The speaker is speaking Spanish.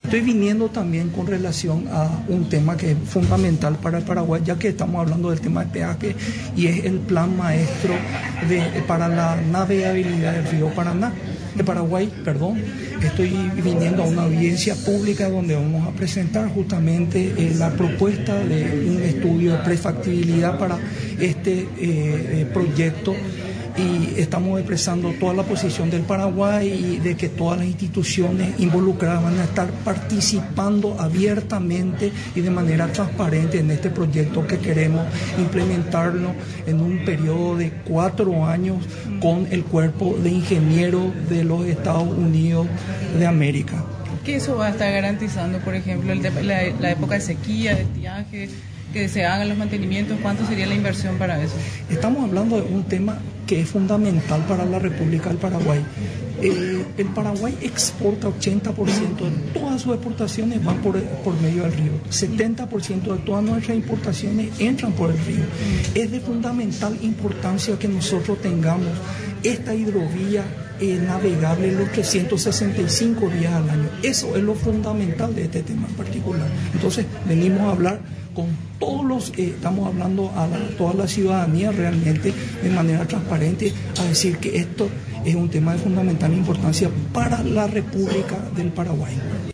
Estoy viniendo también con relación a un tema que es fundamental para el Paraguay, ya que estamos hablando del tema de peaje, y es el plan maestro para la navegabilidad del río Paraná. De Paraguay, perdón. Estoy viniendo a una audiencia pública donde vamos a presentar justamente la propuesta de un estudio de prefactibilidad para este proyecto, y estamos expresando toda la posición del Paraguay y de que todas las instituciones involucradas van a estar participando abiertamente y de manera transparente en este proyecto que queremos implementarlo en un periodo de 4 años con el cuerpo de ingenieros de los Estados Unidos de América. ¿Qué eso va a estar garantizando, por ejemplo, la época de sequía, de estiaje, que se hagan los mantenimientos? ¿Cuánto sería la inversión para eso? Estamos hablando de un tema que es fundamental para la República del Paraguay. El Paraguay exporta 80% de todas sus exportaciones van por medio del río. 70% de todas nuestras importaciones entran por el río. Es de fundamental importancia que nosotros tengamos esta hidrovía navegable los 365 días al año. Eso es lo fundamental de este tema en particular. Entonces, venimos a hablar con todos estamos hablando a toda la ciudadanía realmente de manera transparente, a decir que esto es un tema de fundamental importancia para la República del Paraguay.